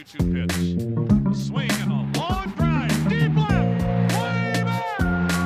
2 pitch. A swing and a long drive. Deep left. Way back.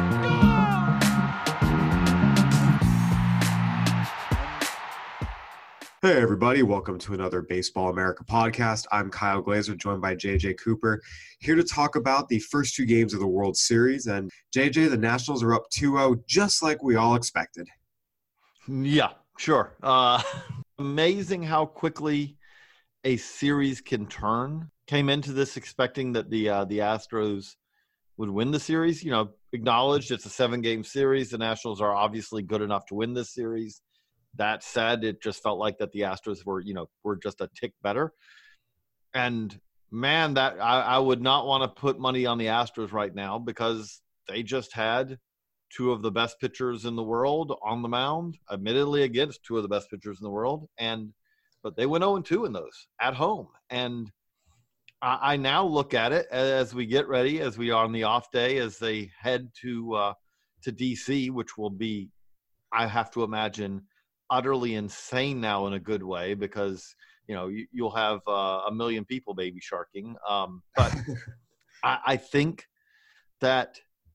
Gone! Hey everybody, welcome to another Baseball America podcast. I'm Kyle Glazer, joined by JJ Cooper, here to talk about the first 2 games of the World Series. And JJ, the Nationals are up 2-0, just like we all expected. Yeah, sure. Amazing how quickly a series can turn. Came into this expecting that the Astros would win the series. You know, acknowledged it's a 7-game series. The Nationals are obviously good enough to win this series. That said, it just felt like that the Astros were just a tick better. And man, that I would not want to put money on the Astros right now because they just had 2 of the best pitchers in the world on the mound, admittedly against 2 of the best pitchers in the world. But they went 0-2 in those at home. And I now look at it as we get ready, as we are on the off day, as they head to D.C., which will be, I have to imagine, utterly insane now in a good way because, you know, you'll have a million people baby sharking. But I think that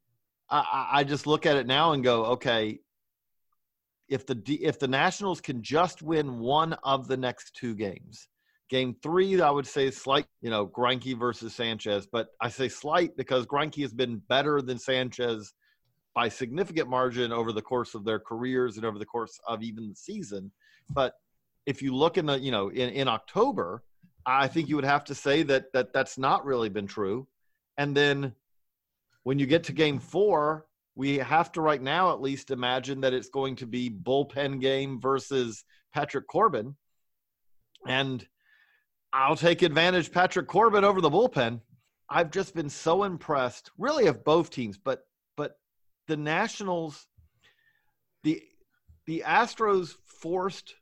I just look at it now and go, okay, if the Nationals can just win one of the next 2 games, game 3, I would say slight, Greinke versus Sanchez, but I say slight because Greinke has been better than Sanchez by significant margin over the course of their careers and over the course of even the season. But if you look in October, I think you would have to say that's not really been true. And then when you get to game 4, we have to right now at least imagine that it's going to be bullpen game versus Patrick Corbin. And I'll take advantage Patrick Corbin over the bullpen. I've just been so impressed, really, of both teams, but the Nationals, the Astros forced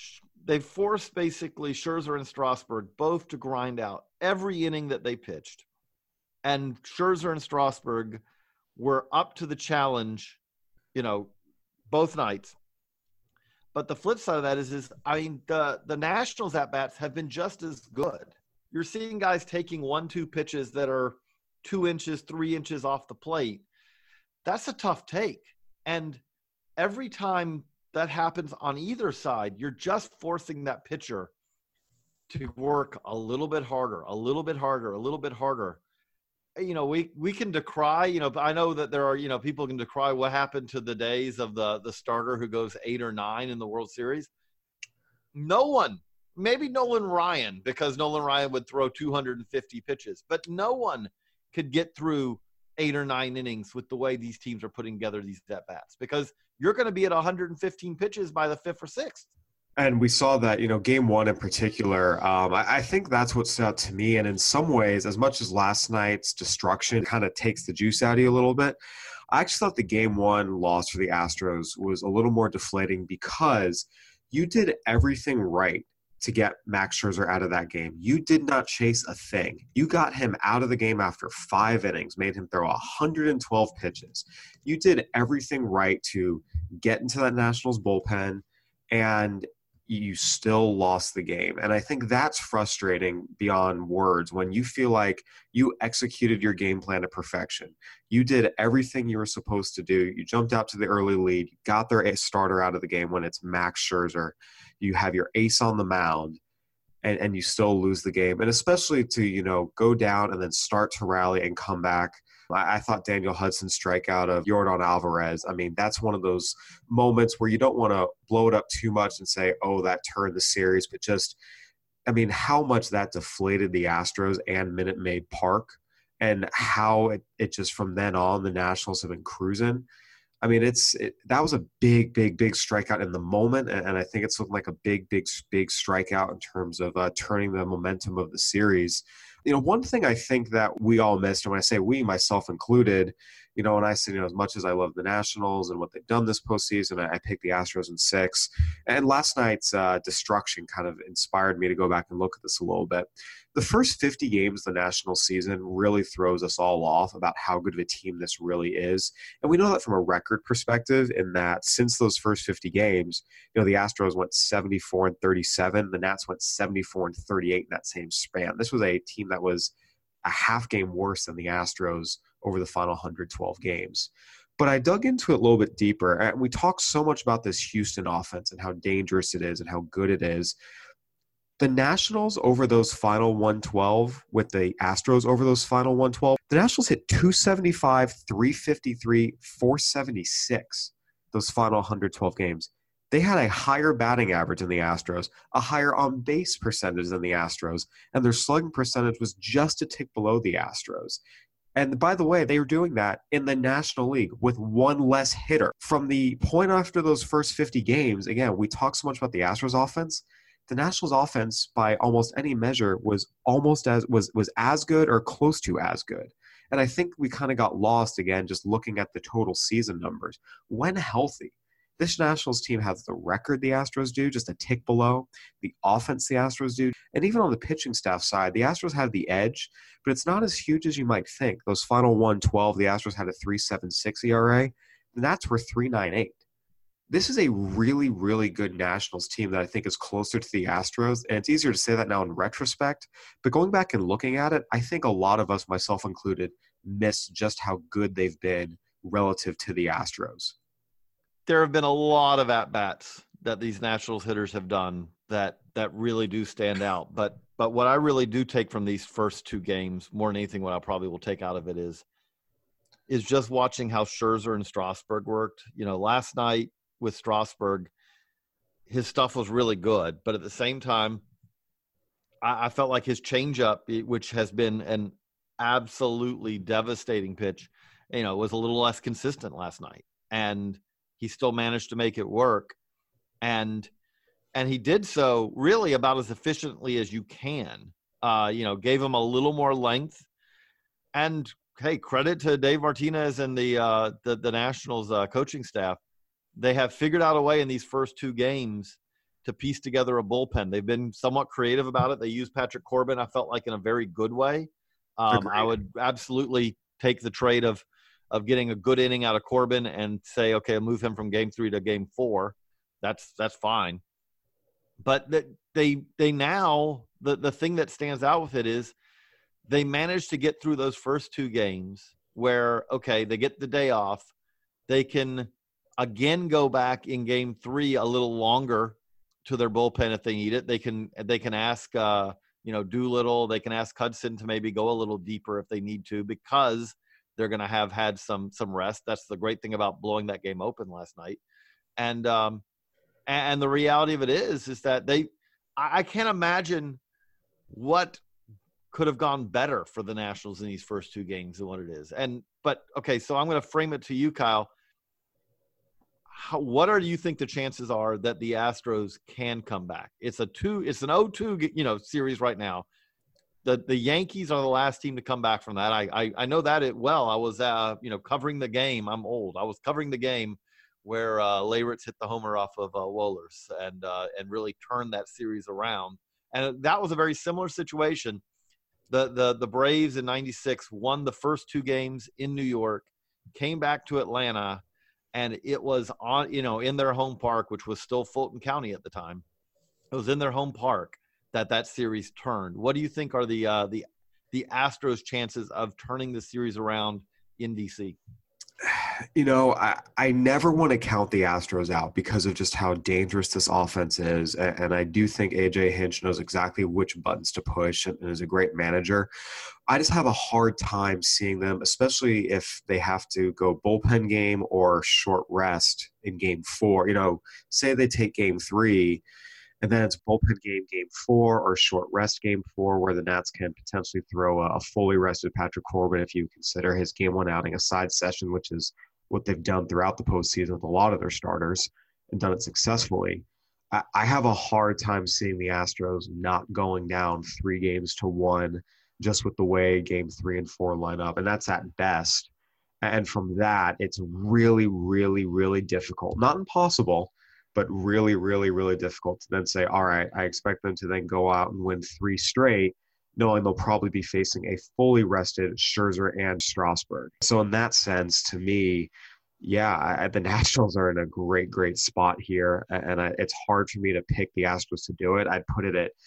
basically Scherzer and Strasburg both to grind out every inning that they pitched. And Scherzer and Strasburg were up to the challenge, both nights. But the flip side of that is the Nationals at-bats have been just as good. You're seeing guys taking 1-2 pitches that are 2 inches, 3 inches off the plate. That's a tough take. And every time that happens on either side, you're just forcing that pitcher to work a little bit harder, a little bit harder, a little bit harder. We can decry, I know that there are, people can decry what happened to the days of the starter who goes 8 or 9 in the World Series. No one, maybe Nolan Ryan, because Nolan Ryan would throw 250 pitches, but no one could get through 8 or 9 innings with the way these teams are putting together these at-bats, because you're going to be at 115 pitches by the 5th or 6th. And we saw that, game 1 in particular, I think that's what stood out to me. And in some ways, as much as last night's destruction kind of takes the juice out of you a little bit, I actually thought the game 1 loss for the Astros was a little more deflating because you did everything right to get Max Scherzer out of that game. You did not chase a thing. You got him out of the game after 5 innings, made him throw 112 pitches. You did everything right to get into that Nationals bullpen, and you still lost the game. And I think that's frustrating beyond words when you feel like you executed your game plan to perfection. You did everything you were supposed to do. You jumped out to the early lead. You got their starter out of the game when it's Max Scherzer. You have your ace on the mound, and you still lose the game. And especially to, go down and then start to rally and come back. I thought Daniel Hudson's strikeout of Yordan Alvarez, that's one of those moments where you don't want to blow it up too much and say, oh, that turned the series. But just, how much that deflated the Astros and Minute Maid Park, and how it just from then on the Nationals have been cruising. That was a big strikeout in the moment, and I think it's looking like a big strikeout in terms of turning the momentum of the series One thing I think that we all missed, and when I say we, myself included, when I say, as much as I love the Nationals and what they've done this postseason, I picked the Astros in 6. And last night's destruction kind of inspired me to go back and look at this a little bit. The first 50 games of the National season really throws us all off about how good of a team this really is. And we know that from a record perspective, in that since those first 50 games, the Astros went 74-37. The Nats went 74-38 in that same span. This was a team that was a half game worse than the Astros over the final 112 games. But I dug into it a little bit deeper, and we talked so much about this Houston offense and how dangerous it is and how good it is. The Nationals over those final 112 with the Astros over those final 112, the Nationals hit 275, 353, 476 those final 112 games. They had a higher batting average than the Astros, a higher on-base percentage than the Astros, and their slugging percentage was just a tick below the Astros. And by the way, they were doing that in the National League with one less hitter. From the point after those first 50 games, again, we talk so much about the Astros offense. The Nationals offense, by almost any measure, was as good or close to as good. And I think we kind of got lost again just looking at the total season numbers. When healthy, this Nationals team has the record the Astros do, just a tick below, the offense the Astros do, and even on the pitching staff side, the Astros have the edge, but it's not as huge as you might think. Those final 112, the Astros had a 3.76 ERA, the Nats were 3.98. This is a really, really good Nationals team that I think is closer to the Astros, and it's easier to say that now in retrospect, but going back and looking at it, I think a lot of us, myself included, miss just how good they've been relative to the Astros. There have been a lot of at-bats that these Nationals hitters have done that really do stand out. But what I really do take from these first 2 games, more than anything, what I probably will take out of it is just watching how Scherzer and Strasburg worked. Last night with Strasburg, his stuff was really good. But at the same time, I felt like his changeup, which has been an absolutely devastating pitch, was a little less consistent last night. And he still managed to make it work. And he did so really about as efficiently as you can. Gave him a little more length. And, hey, credit to Dave Martinez and the Nationals coaching staff. They have figured out a way in these first 2 games to piece together a bullpen. They've been somewhat creative about it. They used Patrick Corbin, I felt like, in a very good way. I would absolutely take the trade of getting a good inning out of Corbin and say, okay, I'll move him from game 3 to game 4. That's fine. But they now, the thing that stands out with it is they managed to get through those first 2 games where, okay, they get the day off. They can again go back in game 3 a little longer to their bullpen if they need it. They can ask Doolittle, they can ask Hudson to maybe go a little deeper if they need to, because they're going to have had some rest. That's the great thing about blowing that game open last night. And the reality of it is that I can't imagine what could have gone better for the Nationals in these first 2 games than what it is. But okay, so I'm going to frame it to you, Kyle. What do you think the chances are that the Astros can come back? It's an 0-2, series right now. The Yankees are the last team to come back from that. I know that it well. I was covering the game. I'm old. I was covering the game where Leyritz hit the homer off of Wohlers and really turned that series around. And that was a very similar situation. The Braves in '96 won the first 2 games in New York, came back to Atlanta, and it was on in their home park, which was still Fulton County at the time. It was in their home park that series turned. What do you think are the Astros' chances of turning the series around in DC? I never want to count the Astros out because of just how dangerous this offense is. And I do think A.J. Hinch knows exactly which buttons to push and is a great manager. I just have a hard time seeing them, especially if they have to go bullpen game or short rest in game 4. Say they take game 3 and then it's bullpen game 4, or short rest game 4, where the Nats can potentially throw a fully rested Patrick Corbin if you consider his game 1 outing a side session, which is what they've done throughout the postseason with a lot of their starters and done it successfully. I have a hard time seeing the Astros not going down 3-1 just with the way game 3 and 4 line up. And that's at best. And from that, it's really, really, really difficult. Not impossible, but really, really, really difficult to then say, all right, I expect them to then go out and win 3 straight, knowing they'll probably be facing a fully rested Scherzer and Strasburg. So in that sense, to me, yeah, the Nationals are in a great, great spot here. And it's hard for me to pick the Astros to do it. I'd put it at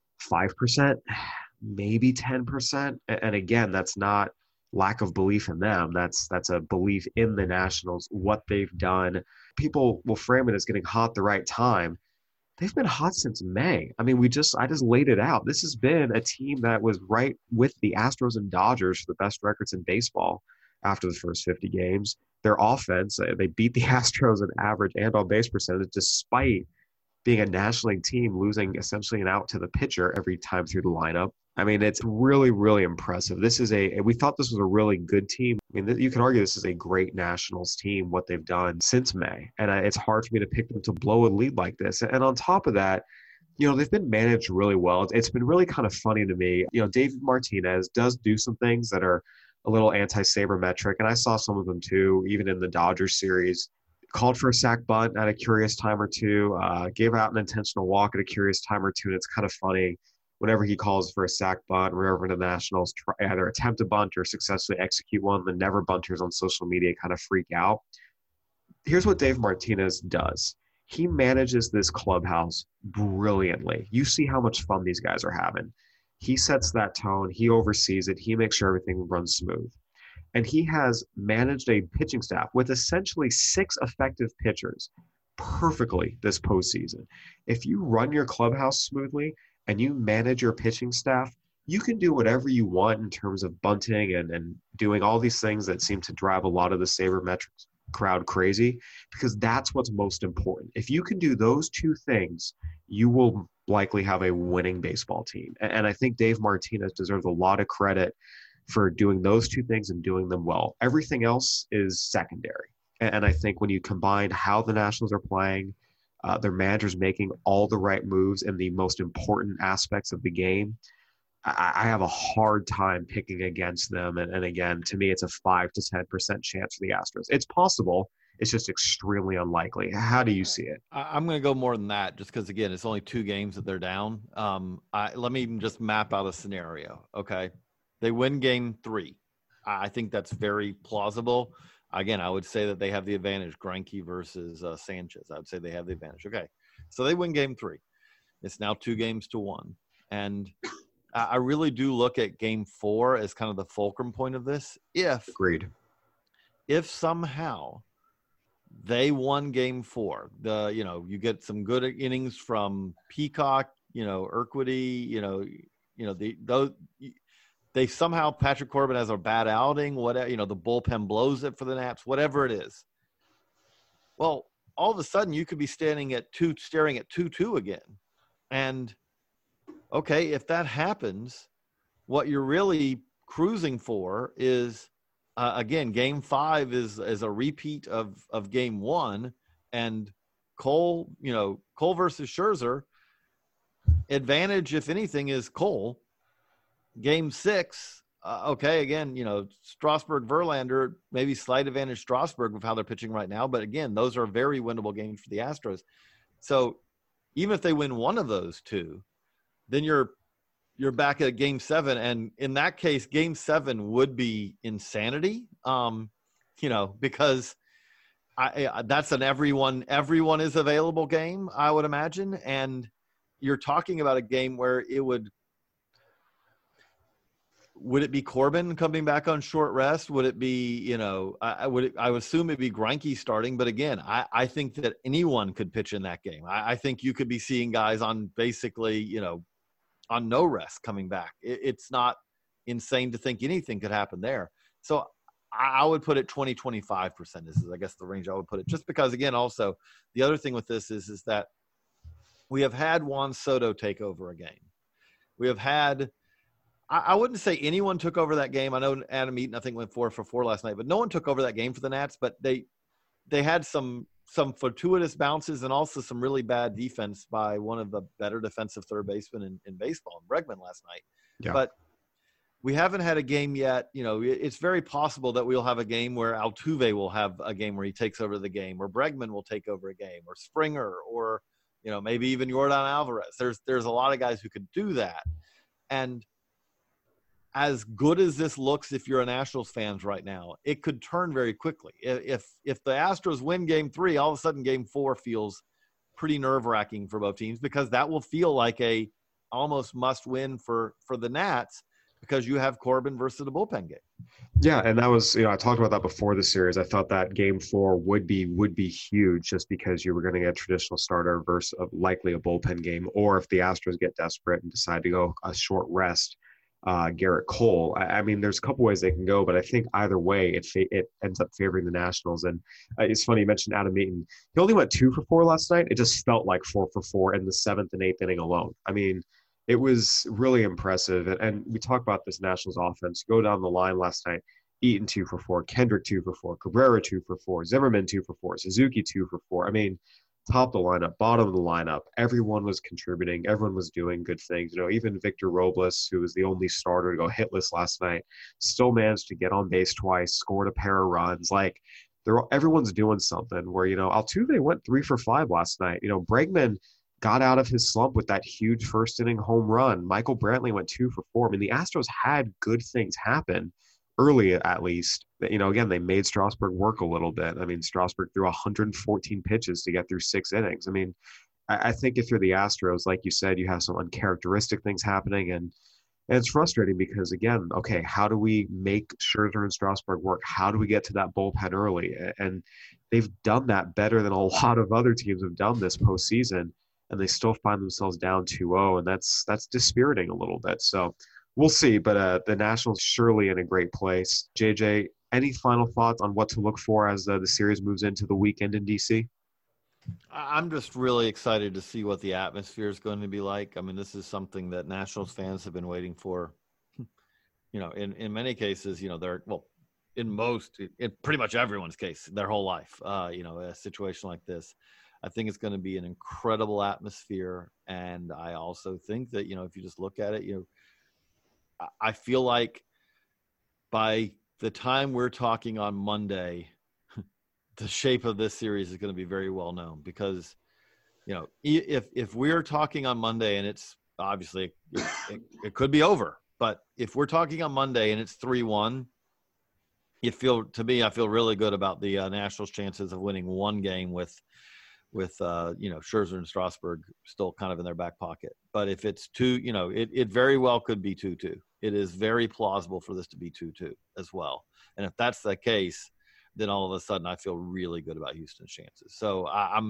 5%, maybe 10%. And again, that's not lack of belief in them. That's a belief in the Nationals, what they've done. People will frame it as getting hot the right time. They've been hot since May. I mean, I just laid it out. This has been a team that was right with the Astros and Dodgers for the best records in baseball after the first 50 games. Their offense, they beat the Astros in average and on base percentage, despite being a National League team losing essentially an out to the pitcher every time through the lineup. I mean, it's really, really impressive. We thought this was a really good team. I mean, you can argue this is a great Nationals team, what they've done since May. And it's hard for me to pick them to blow a lead like this. And on top of that, they've been managed really well. It's been really kind of funny to me. David Martinez does do some things that are a little anti-sabermetric, and I saw some of them too, even in the Dodgers series. Called for a sac bunt at a curious time or two, gave out an intentional walk at a curious time or two, and it's kind of funny. Whenever he calls for a sac bunt, wherever the Nationals either attempt a bunt or successfully execute one, the never bunters on social media kind of freak out. Here's what Dave Martinez does. He manages this clubhouse brilliantly. You see how much fun these guys are having. He sets that tone. He oversees it. He makes sure everything runs smooth. And he has managed a pitching staff with essentially 6 effective pitchers perfectly this postseason. If you run your clubhouse smoothly, and you manage your pitching staff, you can do whatever you want in terms of bunting and doing all these things that seem to drive a lot of the sabermetrics crowd crazy, because that's what's most important. If you can do those 2 things, you will likely have a winning baseball team. And I think Dave Martinez deserves a lot of credit for doing those 2 things and doing them well. Everything else is secondary. And I think when you combine how the Nationals are playing, their manager's making all the right moves in the most important aspects of the game, I have a hard time picking against them. And again, to me, it's a 5 to 10% chance for the Astros. It's possible. It's just extremely unlikely. How do you see it? I'm going to go more than that just because, again, it's only 2 games that they're down. Let me just map out a scenario, okay? They win game 3. I think that's very plausible. Again, I would say that they have the advantage, Greinke versus Sanchez. I would say they have the advantage. Okay, so they win game 3. It's now 2-1. And I really do look at game 4 as kind of the fulcrum point of this. Agreed. If somehow they won game 4, you get some good innings from Peacock, Urquidy, they somehow Patrick Corbin has a bad outing, whatever, the bullpen blows it for the Nats, whatever it is. Well, all of a sudden you could be staring at 2-2 again. And okay, if that happens, what you're really cruising for is, again, game 5 is a repeat of game 1, and Cole versus Scherzer, advantage, if anything, is Cole. Game 6, again, Strasburg, Verlander, maybe slight advantage Strasburg with how they're pitching right now. But again, those are very winnable games for the Astros. So even if they win one of those 2, then you're back at game 7. And in that case, game 7 would be insanity, because that's an everyone is available game, I would imagine. And you're talking about a game where it would it be Corbin coming back on short rest? Would it be, I would assume it'd be Greinke starting. But again, I think that anyone could pitch in that game. I think you could be seeing guys on basically, on no rest coming back. It's not insane to think anything could happen there. So I would put it 20-25% is I guess the range I would put it, just because, again, also the other thing with this is that we have had Juan Soto take over a game. We have had, I wouldn't say anyone took over that game. I know Adam Eaton, I think, went 4 for 4 last night, but no one took over that game for the Nats. But they had some fortuitous bounces and also some really bad defense by one of the better defensive third basemen in baseball, Bregman, last night. Yeah. But we haven't had a game yet. It's very possible that we'll have a game where Altuve will have a game where he takes over the game, or Bregman will take over a game, or Springer, or maybe even Yordan Alvarez. There's a lot of guys who could do that. And as good as this looks, if you're a Nationals fans right now, it could turn very quickly. If the Astros win Game 3, all of a sudden Game 4 feels pretty nerve-wracking for both teams, because that will feel like a almost must-win for the Nats, because you have Corbin versus the bullpen game. Yeah, and that was, I talked about that before the series. I thought that Game 4 would be huge, just because you were going to get a traditional starter versus likely a bullpen game, or if the Astros get desperate and decide to go a short rest, Garrett Cole. I mean, there's a couple ways they can go, but I think either way, it ends up favoring the Nationals. And it's funny, you mentioned Adam Eaton. He only went 2 for 4 last night. It just felt like 4 for 4 in the 7th and 8th inning alone. I mean, it was really impressive. And we talk about this Nationals offense. Go down the line last night. Eaton 2 for 4, Kendrick 2 for 4, Cabrera 2 for 4, Zimmerman 2 for 4, Suzuki 2 for 4. I mean, top of the lineup, bottom of the lineup, everyone was contributing. Everyone was doing good things. Even Victor Robles, who was the only starter to go hitless last night, still managed to get on base twice, scored a pair of runs. Like, everyone's doing something. Where Altuve went 3 for 5 last night. Bregman got out of his slump with that huge first inning home run. Michael Brantley went 2 for 4. I mean, the Astros had good things happen early, at least. Again, they made Strasburg work a little bit. I mean, Strasburg threw 114 pitches to get through 6 innings. I mean, I think if you're the Astros, like you said, you have some uncharacteristic things happening, and it's frustrating because, again, okay, how do we make Scherzer and Strasburg work? How do we get to that bullpen early? And they've done that better than a lot of other teams have done this postseason, and they still find themselves down 2-0, and that's dispiriting a little bit. So we'll see, but the Nationals surely in a great place. JJ, any final thoughts on what to look for as the series moves into the weekend in D.C.? I'm just really excited to see what the atmosphere is going to be like. I mean, this is something that Nationals fans have been waiting for. In many cases, in pretty much everyone's case, their whole life, a situation like this. I think it's going to be an incredible atmosphere. And I also think that, if you just look at it, I feel like by the time we're talking on Monday, the shape of this series is going to be very well known, because, if we're talking on Monday and it's obviously it could be over, but if we're talking on Monday and it's 3-1, I feel really good about the Nationals' chances of winning one game with Scherzer and Strasburg still kind of in their back pocket. But if it's 2, it very well could be 2-2. It is very plausible for this to be 2-2 as well. And if that's the case, then all of a sudden I feel really good about Houston's chances. So I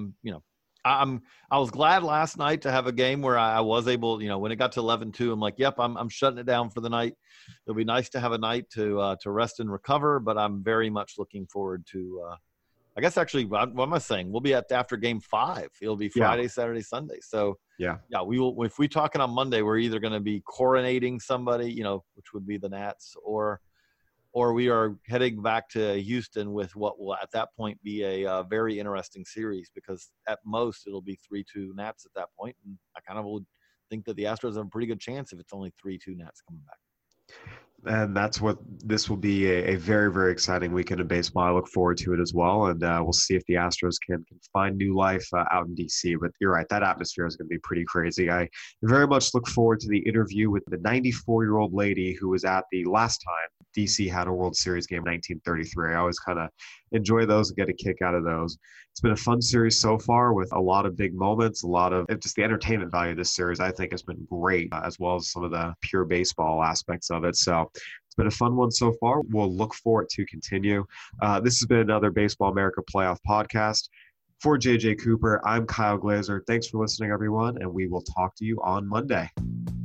was glad last night to have a game where I was able, when it got to 11-2, I'm like, yep, I'm shutting it down for the night. It'll be nice to have a night to rest and recover, but I'm very much looking forward to I guess actually, what am I saying? We'll be after Game 5. It'll be Friday, Saturday, Sunday. So yeah, we will. If we're talking on Monday, we're either going to be coronating somebody, which would be the Nats, or we are heading back to Houston with what will at that point be a very interesting series, because at most it'll be 3-2 Nats at that point, and I kind of would think that the Astros have a pretty good chance if it's only 3-2 Nats coming back. And that's what this will be a very, very exciting weekend of baseball. I look forward to it as well. And we'll see if the Astros can find new life out in D.C. But you're right, that atmosphere is going to be pretty crazy. I very much look forward to the interview with the 94-year-old lady who was at the last time D.C. had a World Series game in 1933. I always kind of enjoy those and get a kick out of those. It's been a fun series so far with a lot of big moments, a lot of just the entertainment value of this series, I think, has been great, as well as some of the pure baseball aspects of it. So it's been a fun one so far. We'll look for it to continue. This has been another Baseball America Playoff podcast. For JJ Cooper, I'm Kyle Glazer. Thanks for listening, everyone, and we will talk to you on Monday.